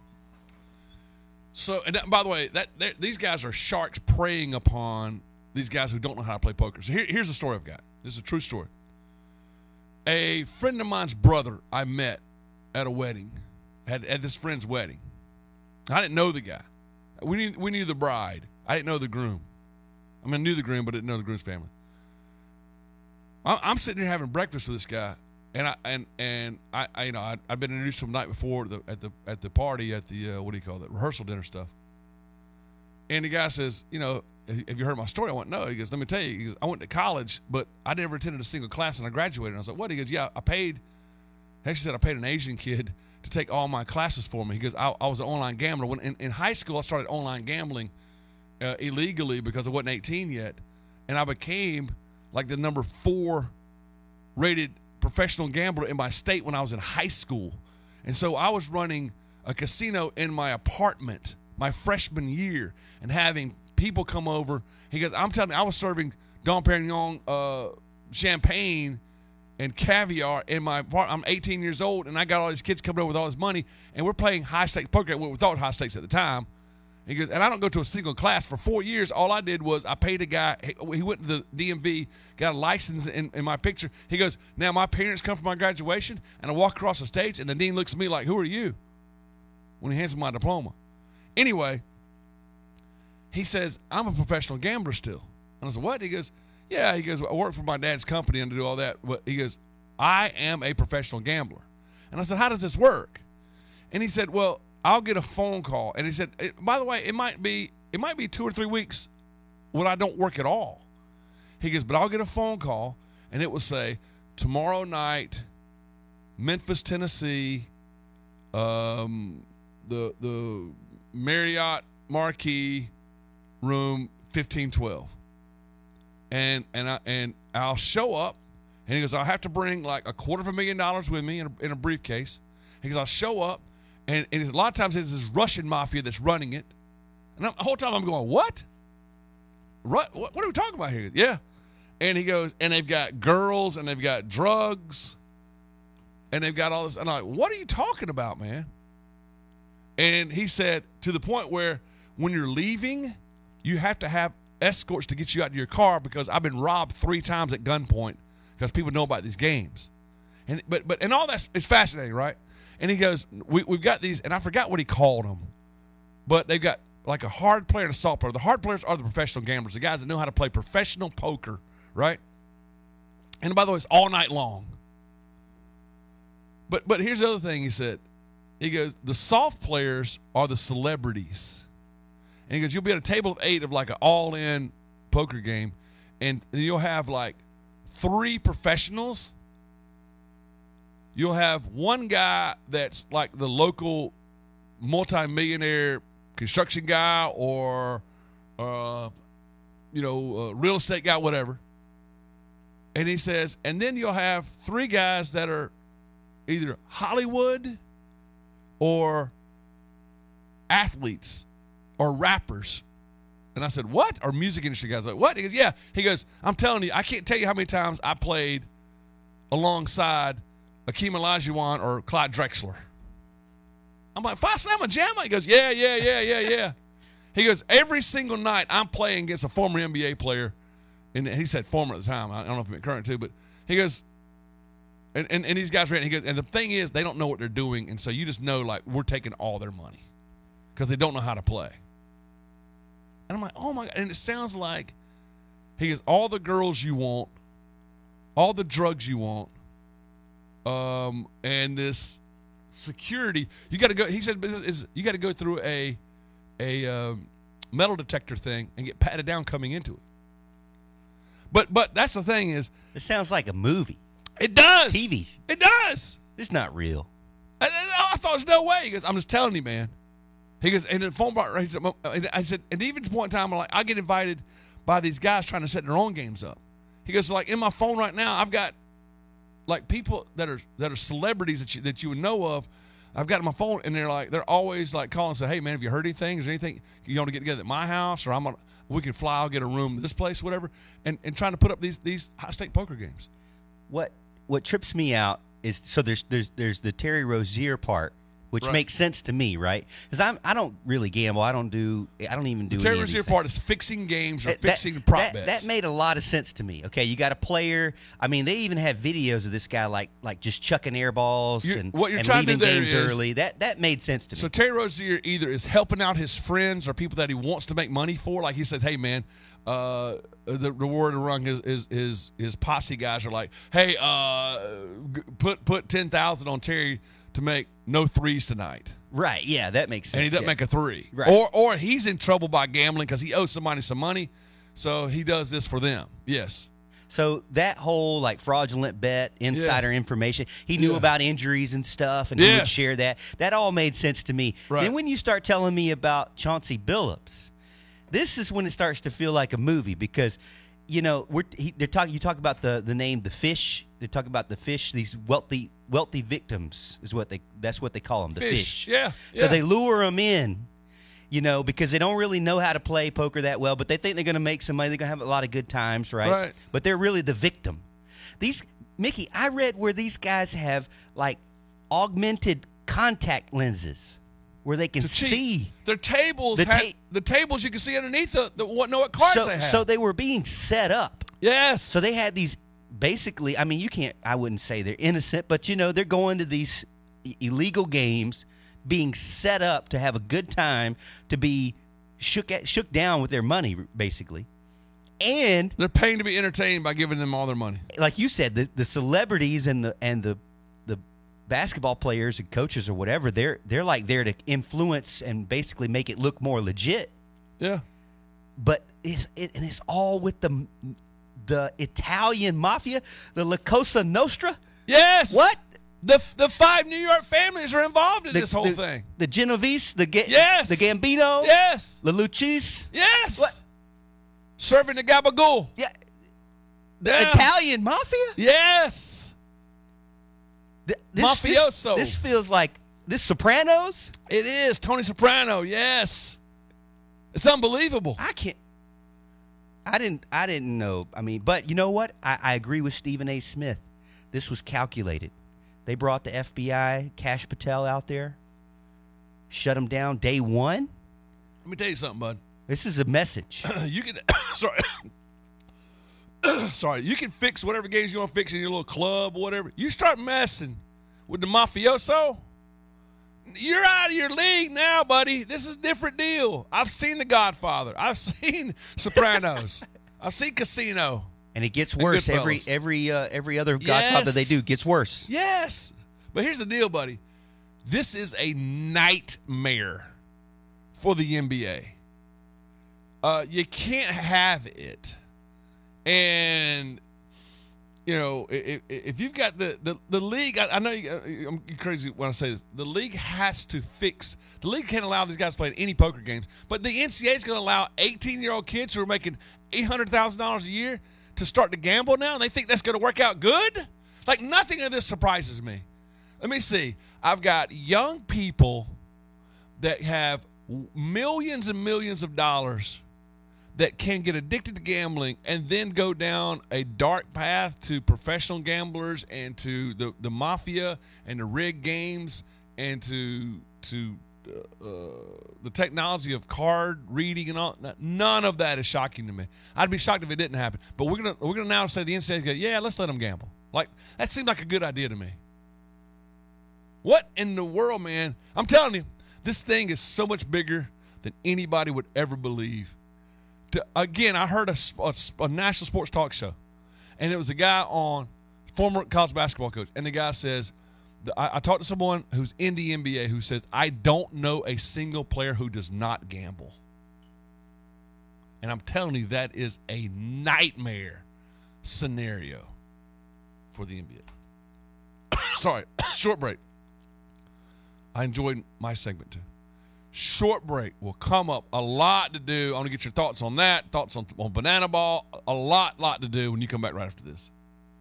So, and that, by the way, that these guys are sharks preying upon these guys who don't know how to play poker. So here, here's the story I've got. This is a true story. A friend of mine's brother I met at a wedding, at, at this friend's wedding. I didn't know the guy. We knew, we knew the bride. I didn't know the groom. I mean, I knew the groom, but I didn't know the groom's family. I'm sitting here having breakfast with this guy, and I and and I, I you know I, I'd been introduced to him the night before the, at the at the party at the uh, what do you call that rehearsal dinner stuff. And the guy says, you know, have you heard my story? I went, no. He goes, let me tell you. He goes, I went to college, but I never attended a single class, and I graduated. And I was like, what? He goes, yeah, I paid. He actually said I paid an Asian kid to take all my classes for me. He goes, I, I was an online gambler. When in, in high school, I started online gambling uh, illegally because I wasn't eighteen yet, and I became like the number four rated professional gambler in my state when I was in high school. And so I was running a casino in my apartment my freshman year and having people come over. He goes, I'm telling you, I was serving Dom Perignon uh, champagne and caviar in my apartment. I'm eighteen years old, and I got all these kids coming over with all this money, and we're playing high-stakes poker. We thought high stakes at the time. He goes, and I don't go to a single class. For four years, all I did was I paid a guy. He went to the D M V, got a license in, in my picture. He goes, now my parents come for my graduation, and I walk across the stage, and the dean looks at me like, who are you? When he hands me my diploma. Anyway, he says, I'm a professional gambler still. And I said, what? He goes, yeah. He goes, I work for my dad's company and to do all that. But he goes, I am a professional gambler. And I said, how does this work? And he said, well, I'll get a phone call. And he said, by the way, it might be it might be two or three weeks when I don't work at all. He goes, but I'll get a phone call, and it will say, tomorrow night, Memphis, Tennessee, um, the the Marriott Marquis, room fifteen twelve. And and I and I'll show up, and he goes, I'll have to bring like a quarter of a million dollars with me in a, in a briefcase. He goes, I'll show up. And, and a lot of times it's this Russian mafia that's running it. And I'm, the whole time I'm going, what? What, what are we talking about here? Yeah. And he goes, and they've got girls, and they've got drugs, and they've got all this. And I'm like, what are you talking about, man? And he said, to the point where when you're leaving, you have to have escorts to get you out to your car, because I've been robbed three times at gunpoint because people know about these games. And but but and all that's it's fascinating, right? And he goes, we, we've got these, and I forgot what he called them, but they've got like a hard player and a soft player. The hard players are the professional gamblers, the guys that know how to play professional poker, right? And by the way, it's all night long. But but here's the other thing he said. He goes, the soft players are the celebrities. And he goes, you'll be at a table of eight of like an all-in poker game, and you'll have like three professionals. You'll have one guy that's like the local multimillionaire construction guy or, uh, you know, uh, real estate guy, whatever. And he says, and then you'll have three guys that are either Hollywood or athletes or rappers. And I said, what? Or music industry guys. Like, what? He goes, yeah. He goes, I'm telling you, I can't tell you how many times I played alongside Akeem Olajuwon or Clyde Drexler. I'm like, Fox Slam a jammer? He goes, yeah, yeah, yeah, yeah, yeah. He goes, every single night I'm playing against a former N B A player. And he said former at the time. I don't know if it's current too, but he goes, and, and, and these guys are, and he goes, and the thing is, they don't know what they're doing. And so you just know, like, we're taking all their money because they don't know how to play. And I'm like, oh my God. And it sounds like, he goes, all the girls you want, all the drugs you want, um, and this security, you got to go, he said, is you got to go through a, a um, metal detector thing and get patted down coming into it. But but that's the thing is, it sounds like a movie. It does. T V. It does. It's not real. I, I, I thought there's no way. He goes, I'm just telling you, man. He goes, and the phone bar, he said, I said, and even to the point in time, I'm like, I get invited by these guys trying to set their own games up. He goes, like in my phone right now, I've got like people that are that are celebrities that you that you would know of. I've got my phone, and they're like, they're always like calling and say, hey man, have you heard anything? Is there anything you want to get together at my house, or I'm gonna we can fly, I'll get a room at this place, whatever, and and trying to put up these these high stake poker games. What what trips me out is so there's there's there's the Terry Rozier part, which Right. makes sense to me, right? Because I'm I don't really gamble. I don't do I don't even do The Terry any of these Rozier things. part is fixing games or That- fixing that, prop that, bets. That made a lot of sense to me. Okay, you got a player. I mean, they even have videos of this guy like like just chucking air balls You're- and, what you're and trying to leaving do there games is- early. That that made sense to me. So Terry Rozier either is helping out his friends or people that he wants to make money for. Like he says, hey, man, uh, the reward rung is his, his, his posse guys are like, hey, uh, g- put put ten thousand on Terry to make no threes tonight. Right, yeah, that makes sense. And he doesn't yeah. make a three. Right. Or, or he's in trouble by gambling because he owes somebody some money, so he does this for them. Yes. So that whole like fraudulent bet, insider information, he knew Yeah. about injuries and stuff, and he would Yes. share that. That all made sense to me. Right. Then when you start telling me about Chauncey Billups, this is when it starts to feel like a movie because, you know, we're he, they're talking. You talk about the the name, the fish. They talk about the fish. These wealthy wealthy victims is what they. That's what they call them. The Fish, fish. yeah, So yeah. they lure them in. You know, because they don't really know how to play poker that well, but they think they're going to make some money. They're going to have a lot of good times, right? Right. But they're really the victim. These Mickey, I read where these guys have like augmented contact lenses where they can To cheat. see. Their tables, The have, ta- the tables you can see underneath the, the what know what cards So, they have. so they were being set up. Yes. So they had these basically, I mean, you can't, I wouldn't say they're innocent, but you know, they're going to these i- illegal games being set up to have a good time, to be shook at, shook down with their money, basically. And they're paying to be entertained by giving them all their money. Like you said, the, the celebrities and the and the the basketball players and coaches or whatever, they're they're like there to influence and basically make it look more legit. Yeah. But it's it, and it's all with the the Italian mafia, the La Cosa Nostra. Yes. What? The the five New York families are involved in The- this whole the- thing. The Genovese, the Ga- Yes. the Gambino, Yes. the Lucis. Yes. What? Serving the gabagool. Yeah. The Yeah. Italian mafia? Yes. Th- This, Mafioso. This, this feels like this Sopranos. It is Tony Soprano. Yes. It's unbelievable. I can't. I didn't. I didn't know. I mean, but you know what? I, I agree with Stephen A. Smith. This was calculated. They brought the F B I, Cash Patel out there, shut him down day one. Let me tell you something, bud. This is a message. you can sorry. sorry. You can fix whatever games you want to fix in your little club or whatever. You start messing with the mafioso, you're out of your league now, buddy. This is a different deal. I've seen The Godfather. I've seen Sopranos. I've seen Casino. And it gets And worse every Goodfellas. every uh, every other Godfather Yes. they do gets worse. Yes. But here's the deal, buddy. This is a nightmare for the N B A. Uh, you can't have it. And, you know, if, if you've got the, the, the league, I, I know you, I'm crazy when I say this, the league has to fix, the league can't allow these guys to play any poker games, but the N C A A is going to allow eighteen-year-old kids who are making eight hundred thousand dollars a year to start to gamble now, and they think that's going to work out good? Like, nothing of this surprises me. Let me see. I've got young people that have millions and millions of dollars that can get addicted to gambling and then go down a dark path to professional gamblers and to the, the mafia and the rigged games and to to uh, the technology of card reading and all. None of that is shocking to me. I'd be shocked if it didn't happen. But we're gonna we're gonna now say the N C A A go, yeah, let's let them gamble. Like, that seemed like a good idea to me. What in the world, man? I'm telling you, this thing is so much bigger than anybody would ever believe. To, again, I heard a, a, a national sports talk show, and it was a guy on, former college basketball coach, and the guy says, I, I talked to someone who's in the N B A who says, I don't know a single player who does not gamble. And I'm telling you, that is a nightmare scenario for the N B A. Sorry, short break. I enjoyed my segment too. Short break will come up. A lot to do. I want to get your thoughts on that. Thoughts on, on Banana Ball. A lot, lot to do when you come back right after this.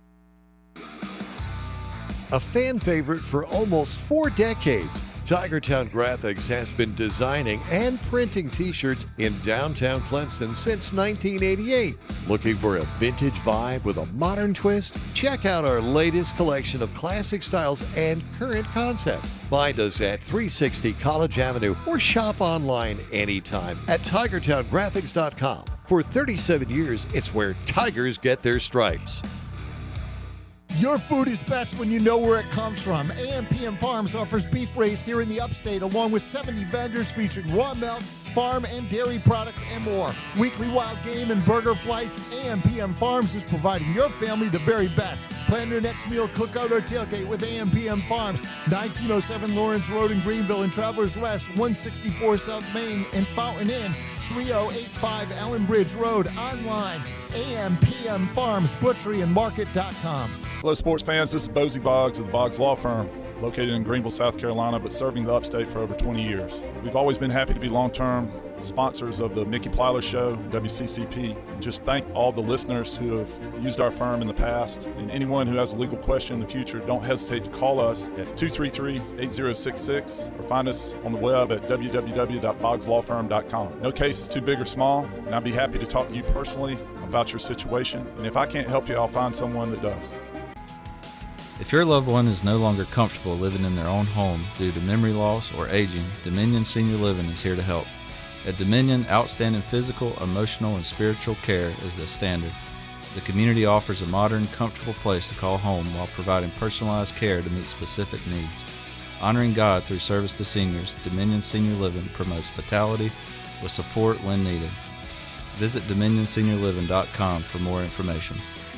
A fan favorite for almost four decades, Tigertown Graphics has been designing and printing t-shirts in downtown Clemson since nineteen eighty-eight. Looking for a vintage vibe with a modern twist? Check out our latest collection of classic styles and current concepts. Find us at three sixty College Avenue or shop online anytime at tigertown graphics dot com. For thirty-seven years, it's where Tigers get their stripes. Your food is best when you know where it comes from. A M P M Farms offers beef raised here in the upstate, along with seventy vendors featuring raw milk, farm and dairy products, and more. Weekly wild game and burger flights. A M P M Farms is providing your family the very best. Plan your next meal, cookout, or tailgate with A M P M Farms. nineteen oh seven Lawrence Road in Greenville and Travelers Rest, one sixty-four South Main and Fountain Inn, three oh eight five Allen Bridge Road. Online, A M P M Farms Butchery and Market dot com. Hello, sports fans. This is Bozie Boggs of the Boggs Law Firm, located in Greenville, South Carolina, but serving the upstate for over twenty years. We've always been happy to be long-term sponsors of the Mickey Plyler Show, W C C P. And just thank all the listeners who have used our firm in the past. And anyone who has a legal question in the future, don't hesitate to call us at two three three, eight oh six six or find us on the web at w w w dot boggs law firm dot com. No case is too big or small, and I'd be happy to talk to you personally about your situation. And if I can't help you, I'll find someone that does. If your loved one is no longer comfortable living in their own home due to memory loss or aging, Dominion Senior Living is here to help. At Dominion, outstanding physical, emotional, and spiritual care is the standard. The community offers a modern, comfortable place to call home while providing personalized care to meet specific needs. Honoring God through service to seniors, Dominion Senior Living promotes vitality with support when needed. Visit dominion senior living dot com for more information.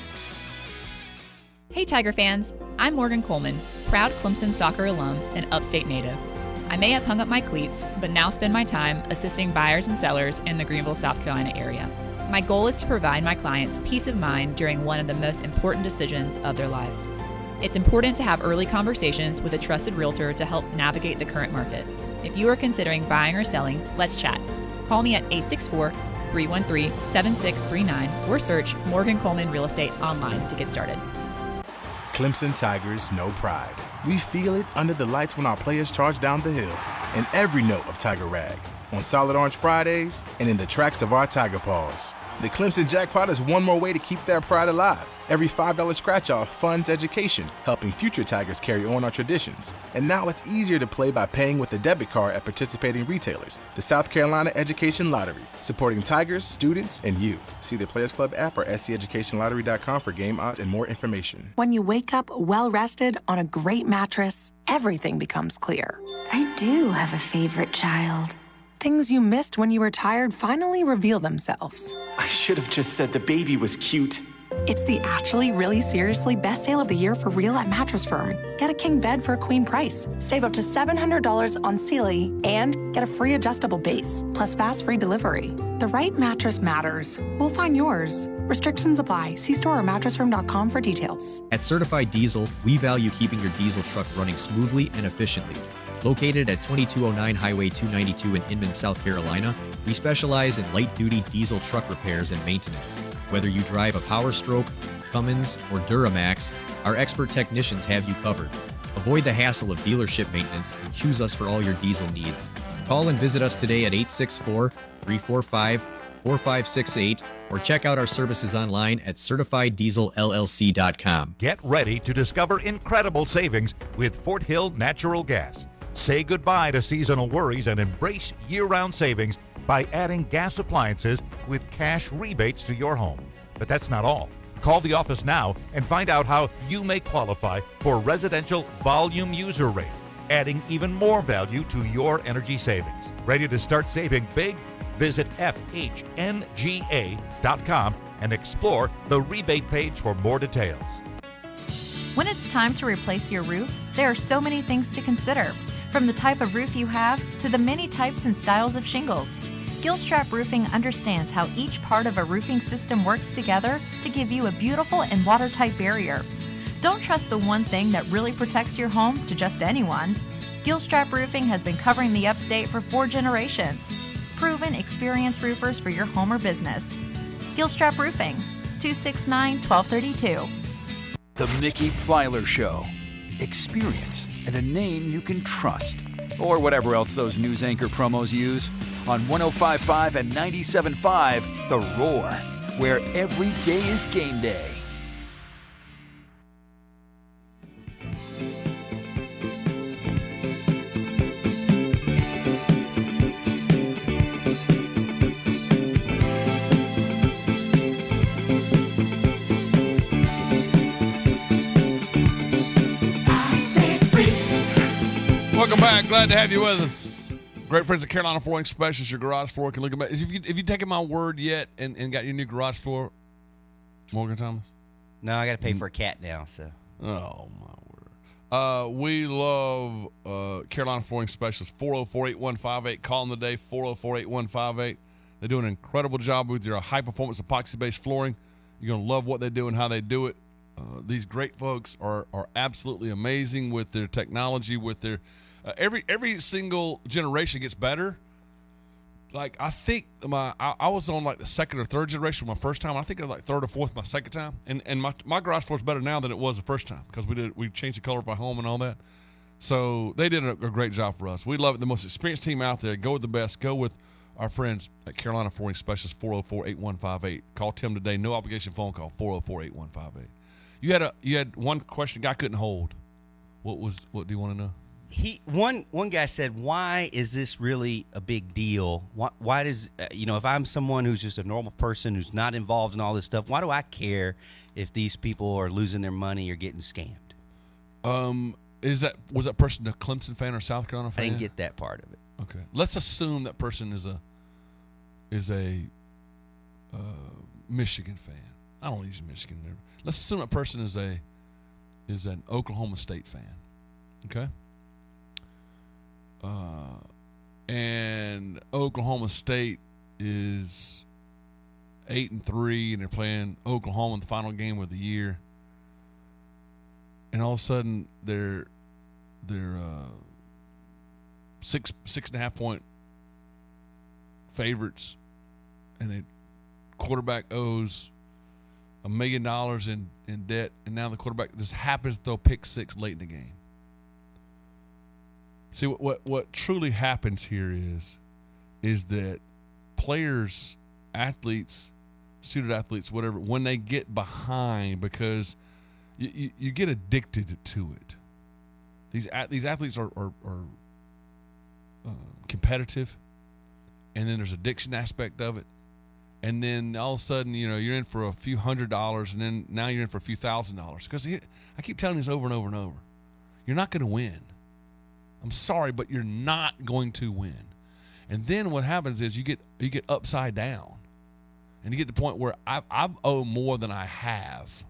Hey Tiger fans, I'm Morgan Coleman, proud Clemson soccer alum and upstate native. I may have hung up my cleats, but now spend my time assisting buyers and sellers in the Greenville, South Carolina area. My goal is to provide my clients peace of mind during one of the most important decisions of their life. It's important to have early conversations with a trusted realtor to help navigate the current market. If you are considering buying or selling, let's chat. Call me at eight six four, three one three, seven six three nine or search Morgan Coleman Real Estate online to get started. Clemson Tigers know pride. We feel it under the lights when our players charge down the hill, in every note of Tiger Rag, on Solid Orange Fridays, and in the tracks of our Tiger Paws. The Clemson Jackpot is one more way to keep that pride alive. Every five dollar scratch-off funds education, helping future Tigers carry on our traditions. And now it's easier to play by paying with a debit card at participating retailers. The South Carolina Education Lottery, supporting Tigers, students, and you. See the Players Club app or s c education lottery dot com for game odds and more information. When you wake up well-rested on a great mattress, everything becomes clear. I do have a favorite child. Things you missed when you were tired finally reveal themselves. I should have just said the baby was cute. It's the actually really seriously best sale of the year for real at Mattress Firm. Get a king bed for a queen price. Save up to seven hundred dollars on Sealy and get a free adjustable base, plus fast free delivery. The right mattress matters. We'll find yours. Restrictions apply. See store or mattress firm dot com for details. At Certified Diesel, we value keeping your diesel truck running smoothly and efficiently. Located at twenty-two oh nine Highway two ninety-two in Inman, South Carolina, we specialize in light-duty diesel truck repairs and maintenance. Whether you drive a Power Stroke, Cummins, or Duramax, our expert technicians have you covered. Avoid the hassle of dealership maintenance and choose us for all your diesel needs. Call and visit us today at eight six four, three four five, four five six eight or check out our services online at certified diesel L L C dot com. Get ready to discover incredible savings with Fort Hill Natural Gas. Say goodbye to seasonal worries and embrace year-round savings by adding gas appliances with cash rebates to your home. But that's not all. Call the office now and find out how you may qualify for residential volume user rate, adding even more value to your energy savings. Ready to start saving big? Visit F H N G A dot com and explore the rebate page for more details. When it's time to replace your roof, there are so many things to consider. From the type of roof you have to the many types and styles of shingles, Gilstrap Roofing understands how each part of a roofing system works together to give you a beautiful and watertight barrier. Don't trust the one thing that really protects your home to just anyone. Gilstrap Roofing has been covering the upstate for four generations. Proven, experienced roofers for your home or business. Gilstrap Roofing, two six nine, one two three two. The Mickey Plyler Show. Experience and a name you can trust. Or whatever else those news anchor promos use. On one oh five point five and ninety-seven point five, The Roar, where every day is game day. Welcome back. Glad to have you with us. Great friends at Carolina Flooring Specialists, your garage floor can look at. If you, if you taken my word yet and, and got your new garage floor, Morgan Thomas? No, I got to pay for a cat now. So. Oh my word. Uh, we love uh, Carolina Flooring Specialists. four oh four, eight one five eight. Call them today. four oh four, eight one five eight. They do an incredible job with your high performance epoxy based flooring. You're gonna love what they do and how they do it. Uh, these great folks are are absolutely amazing with their technology, with their uh, every every single generation gets better. Like I think my I, I was on like the second or third generation my first time. I think it was like third or fourth my second time. And and my my garage floor is better now than it was the first time because we did we changed the color of my home and all that. So they did a, a great job for us. We love it. The most experienced team out there. Go with the best. Go with our friends at Carolina Flooring Specialists. four oh four, eight one five eight. Call Tim today. No obligation phone call. four oh four, eight one five eight. You had a you had one question the guy couldn't hold. What was what do you want to know? He one one guy said, "Why is this really a big deal? Why, why does uh, you know if I'm someone who's just a normal person who's not involved in all this stuff, why do I care if these people are losing their money or getting scammed?" Um, is that was that person a Clemson fan or South Carolina fan? I didn't get that part of it. Okay, let's assume that person is a is a uh, Michigan fan. I don't use Michigan there. Let's assume that person is a is an Oklahoma State fan. Okay. Uh, and Oklahoma State is eight and three, and they're playing Oklahoma in the final game of the year. And all of a sudden, they're they're uh, six six and a half point favorites, and the quarterback owes a million dollars in in debt, and now the quarterback just happens to throw pick six late in the game. See, what, what what truly happens here is, is that players, athletes, student athletes, whatever, when they get behind, because you, you, you get addicted to it. These these athletes are are, are uh, competitive, and then there's addiction aspect of it, and then all of a sudden, you know, you're in for a few hundred dollars, and then now you're in for a few thousand dollars. Because I keep telling you this over and over and over, you're not going to win. I'm sorry, but you're not going to win. And then what happens is you get you get upside down, and you get to the point where I I owe more than I have.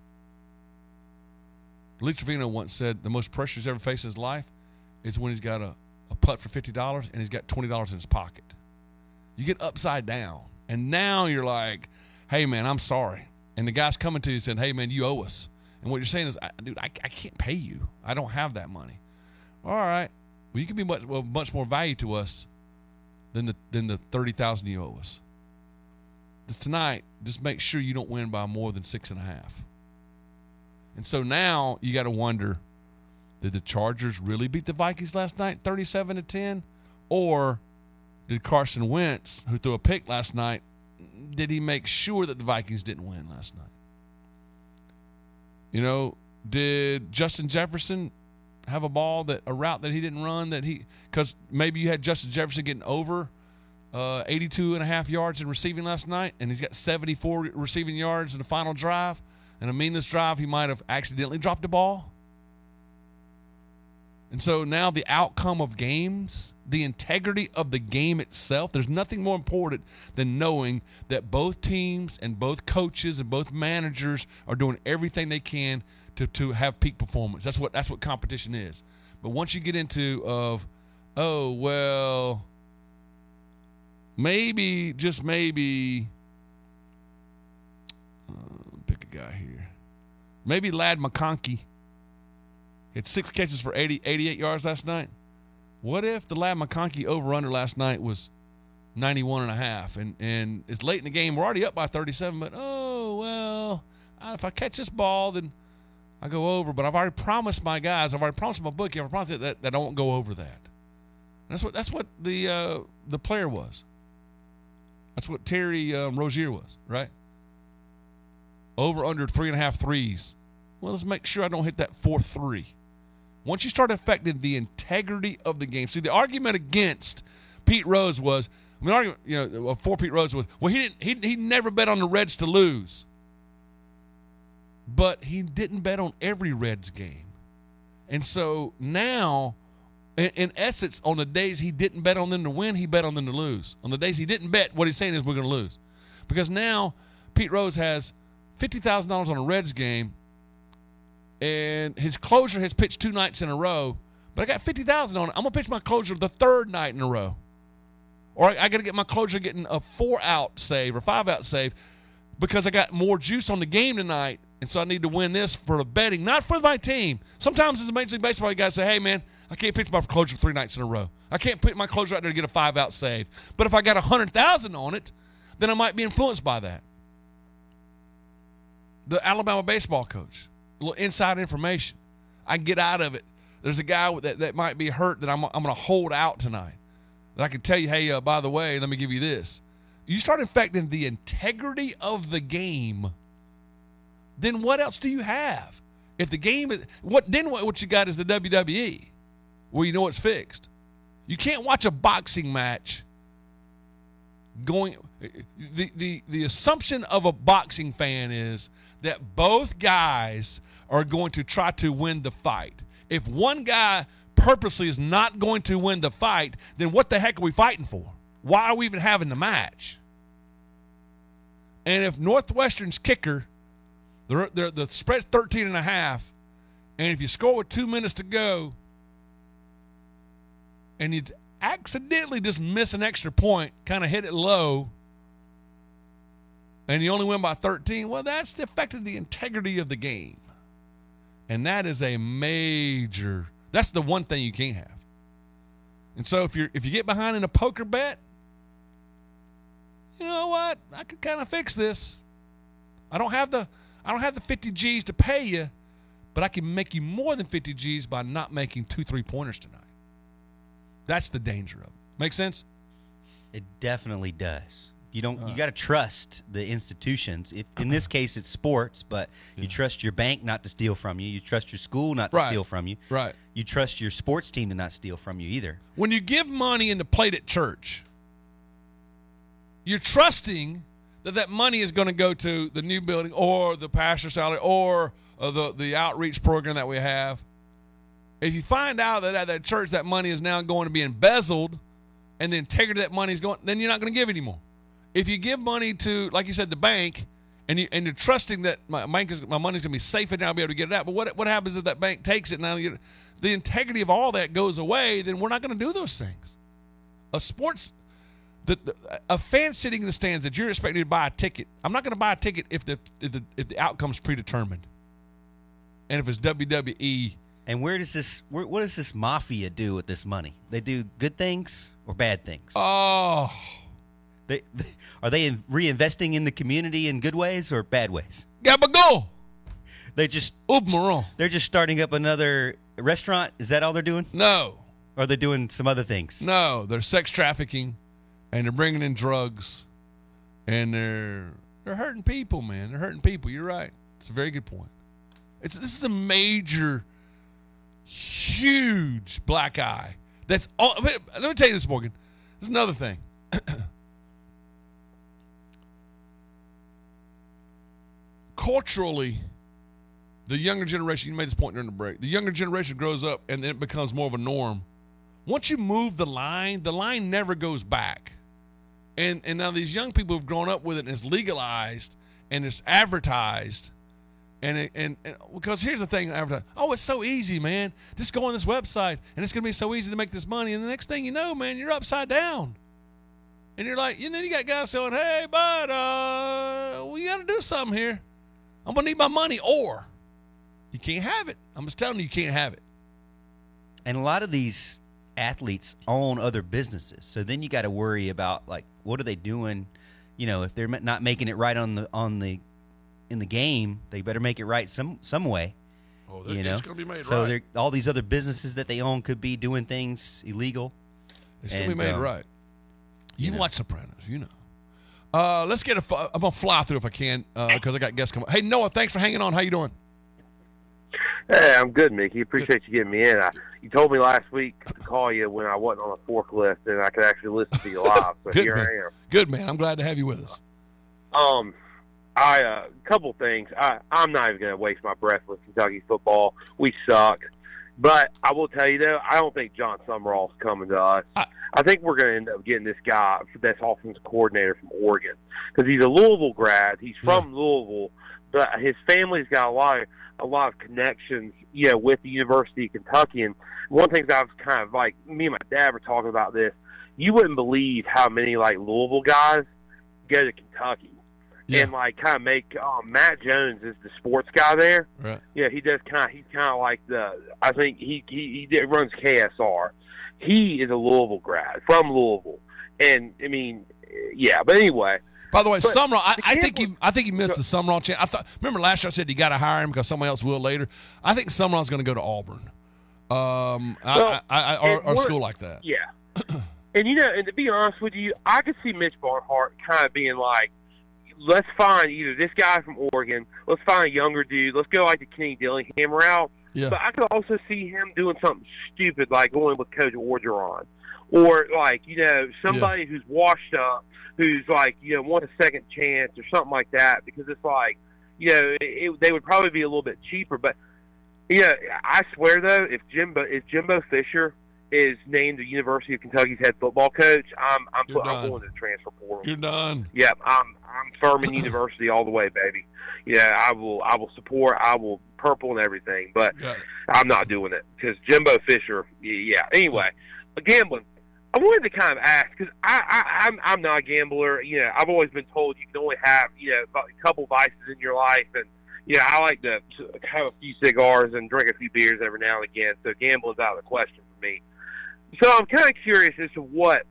Lee Trevino once said the most pressure he's ever faced in his life is when he's got a, a putt for fifty dollars and he's got twenty dollars in his pocket. You get upside down, and now you're like, hey, man, I'm sorry. and the guy's coming to you saying, hey, man, you owe us. And what you're saying is, I, dude, I, I can't pay you. I don't have that money. All right. Well, you can be much, well, much more value to us than the than the thirty thousand dollars you owe us. This tonight, just make sure you don't win by more than six and a half. And so now you got to wonder, did the Chargers really beat the Vikings last night, thirty-seven to ten? Or did Carson Wentz, who threw a pick last night, did he make sure that the Vikings didn't win last night? You know, did Justin Jefferson have a ball, that a route that he didn't run, that he, because maybe you had Justin Jefferson getting over uh, eighty-two and a half yards in receiving last night, and he's got seventy-four receiving yards in the final drive. And a meaningless drive, he might have accidentally dropped the ball. And so now the outcome of games, the integrity of the game itself, there's nothing more important than knowing that both teams and both coaches and both managers are doing everything they can to, to have peak performance. That's what that's what competition is. But once you get into of, oh, well, maybe, just maybe, uh, pick a guy here. Maybe Ladd McConkey had six catches for eighty, eighty-eight yards last night. What if the Ladd McConkey over-under last night was ninety-one and a half, and, and it's late in the game. We're already up by thirty-seven, but, oh, well, if I catch this ball, then I go over. But I've already promised my guys, I've already promised my bookie, I've already promised that, that I won't go over that. And that's what that's what the uh, the player was. That's what Terry um, Rozier was, right? Over under three and a half threes. Well, let's make sure I don't hit that fourth three. Once you start affecting the integrity of the game. See, the argument against Pete Rose was, I mean, argument, you know, for Pete Rose was, well, he didn't, he he never bet on the Reds to lose, but he didn't bet on every Reds game, and so now, in, in essence, on the days he didn't bet on them to win, he bet on them to lose. On the days he didn't bet, what he's saying is we're going to lose, because now Pete Rose has fifty thousand dollars on a Reds game. And his closer has pitched two nights in a row, but I got fifty thousand dollars on it. I'm going to pitch my closer the third night in a row. Or I, I got to get my closer getting a four-out save or five-out save because I got more juice on the game tonight, and so I need to win this for the betting, not for my team. Sometimes as a Major League Baseball, you got to say, hey, man, I can't pitch my closer three nights in a row. I can't put my closer out there to get a five-out save. But if I got one hundred thousand dollars on it, then I might be influenced by that. The Alabama baseball coach. A little inside information. I can get out of it. There's a guy that, that might be hurt that I'm, I'm going to hold out tonight. That I can tell you, hey, uh, by the way, let me give you this. You start infecting the integrity of the game, then what else do you have? If the game is what, then what, what you got is the W W E, where you know it's fixed. You can't watch a boxing match going. The the the assumption of a boxing fan is that both guys are going to try to win the fight. If one guy purposely is not going to win the fight, then what the heck are we fighting for? Why are we even having the match? And if Northwestern's kicker, they're, they're, the spread's thirteen and a half, and if you score with two minutes to go, and you accidentally just miss an extra point, kind of hit it low, and you only win by thirteen, well, that's affected the integrity of the game. And that is a major, that's the one thing you can't have. And so if you're if you get behind in a poker bet, you know what? I could kind of fix this. I don't have the I don't have the fifty G's to pay you, but I can make you more than fifty G's by not making two three-pointers tonight. That's the danger of it. Make sense? It definitely does. You don't. Uh, you got to trust the institutions. If, in this case, it's sports, but yeah. you trust your bank not to steal from you. You trust your school not to right. steal from you. Right. You trust your sports team to not steal from you either. When you give money into plate at church, you're trusting that that money is going to go to the new building or the pastor's salary or uh, the the outreach program that we have. If you find out that at that church that money is now going to be embezzled, and the integrity of that money is going, then you're not going to give anymore. If you give money to, like you said, the bank, and, you, and you're trusting that my bank is, my money's going to be safe and I'll be able to get it out, but what what happens if that bank takes it? Now you, the integrity of all that goes away, then we're not going to do those things. A sports The, the, a fan sitting in the stands that you're expecting to buy a ticket. I'm not going to buy a ticket if the if the if the outcome's predetermined, and if it's W W E. And where does this? Where, what does this mafia do with this money? They do good things or bad things? Oh, they, they are they in, reinvesting in the community in good ways or bad ways? Gabagool. They just Oop, they're just starting up another restaurant. Is that all they're doing? No. Or are they doing some other things? No, they're sex trafficking, and they're bringing in drugs, and they're they're hurting people, man. They're hurting people. You're right. It's a very good point. It's this is a major, huge black eye. That's all. Let me tell you this, Morgan. There's another thing. Culturally, the younger generation, you made this point during the break, the younger generation grows up and then it becomes more of a norm. Once you move the line, the line never goes back. And and now these young people have grown up with it and it's legalized and it's advertised. And, it, and, and because here's the thing, advertise, oh, it's so easy, man. Just go on this website and it's going to be so easy to make this money. And the next thing you know, man, you're upside down. And you're like, you know, you got guys saying, hey, bud, uh, we got to do something here. I'm going to need my money, or you can't have it. I'm just telling you, you can't have it. And a lot of these athletes own other businesses. So then you got to worry about, like, what are they doing? You know, if they're not making it right on the on the in the game, they better make it right some some way. Oh, you know? It's going to be made so right. So all these other businesses that they own could be doing things illegal. It's going to be made um, right. You, you know. watch Sopranos, you know. Uh, let's get a. I'm gonna fly through if I can because uh, I got guests coming. Hey Noah, thanks for hanging on. How you doing? Hey, I'm good, Mickey. Appreciate you getting me in. I, you told me last week to call you when I wasn't on a forklift and I could actually listen to you live. So Good, here man. I am. Good man. I'm glad to have you with us. Um, I a uh, couple things. I I'm not even gonna waste my breath with Kentucky football. We suck. But I will tell you, though, I don't think John Summerall's coming to us. I, I think we're going to end up getting this guy, this offensive coordinator from Oregon, because he's a Louisville grad. He's from yeah. Louisville, but his family's got a lot of a lot of connections, you know, with the University of Kentucky. And one thing that I was kind of like, me and my dad were talking about this. You wouldn't believe how many like Louisville guys go to Kentucky. Yeah. And like kind of make um, Matt Jones is the sports guy there. Right. Yeah, he does kind of. He's kind of like the. I think he he, he runs K S R. He is a Louisville grad from Louisville, and I mean, yeah. But anyway. By the way, Summerall, I, I think he I think he missed the Summerall chance. I thought. Remember last year I said you got to hire him because somebody else will later. I think Summerall's going to go to Auburn, um, well, I, I, I, or, or a school like that. Yeah. And you know, and to be honest with you, I could see Mitch Barnhart kind of being like, let's find either this guy from Oregon, let's find a younger dude, let's go like the Kenny Dillingham route. Yeah. But I could also see him doing something stupid like going with Coach Orgeron. Or like, you know, somebody yeah. who's washed up, who's like, you know, wants a second chance or something like that, because it's like, you know, it, it, they would probably be a little bit cheaper. But, you know, I swear though, if Jimbo, if Jimbo Fisher is named the University of Kentucky's head football coach, I'm I'm, put, I'm going to the transfer portal. You're done. Yep, I'm I'm Furman University all the way, baby. Yeah, I will I will support. I will purple and everything, but I'm not doing it because Jimbo Fisher. Yeah. Anyway, but gambling. I wanted to kind of ask because I, I I'm I'm not a gambler. You know, I've always been told you can only have you know a couple vices in your life, and you know I like to have a few cigars and drink a few beers every now and again. So gambling's out of the question for me. So I'm kind of curious as to what,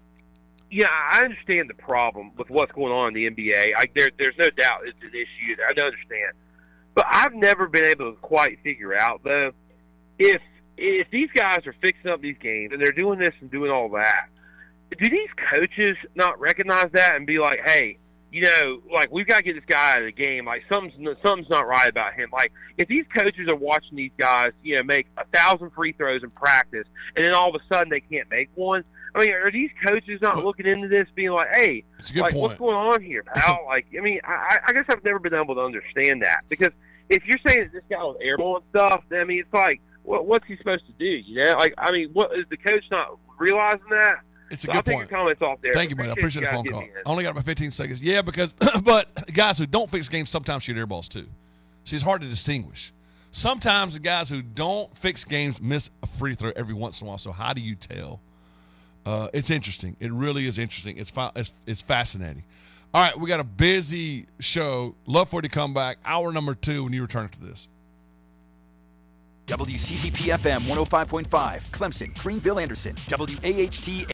yeah, I understand the problem with what's going on in the N B A. I, there, there's no doubt it's an issue. I don't understand. But I've never been able to quite figure out, though, if if these guys are fixing up these games and they're doing this and doing all that, do these coaches not recognize that and be like, hey, you know, like, we've got to get this guy out of the game. Like, something's, something's not right about him. Like, if these coaches are watching these guys, you know, make a thousand free throws in practice, and then all of a sudden they can't make one, I mean, are these coaches not well, looking into this, being like, hey, like, point. what's going on here, pal? A- like, I mean, I, I guess I've never been able to understand that. Because if you're saying that this guy was airborne stuff, then, I mean, it's like, what, what's he supposed to do, you know? Like, I mean, what is the coach not realizing that? It's a so good I'll take point. Your comments off there. Thank you, man. I appreciate the phone call. I only got about fifteen seconds. Yeah, because but guys who don't fix games sometimes shoot air balls too. See, it's hard to distinguish. Sometimes the guys who don't fix games miss a free throw every once in a while. So how do you tell? Uh, it's interesting. It really is interesting. It's, fa- it's it's fascinating. All right, we got a busy show. Love for you to come back. Hour number two when you return to this. W C C P F M one oh five point five, Clemson, Greenville, Anderson, W A H T.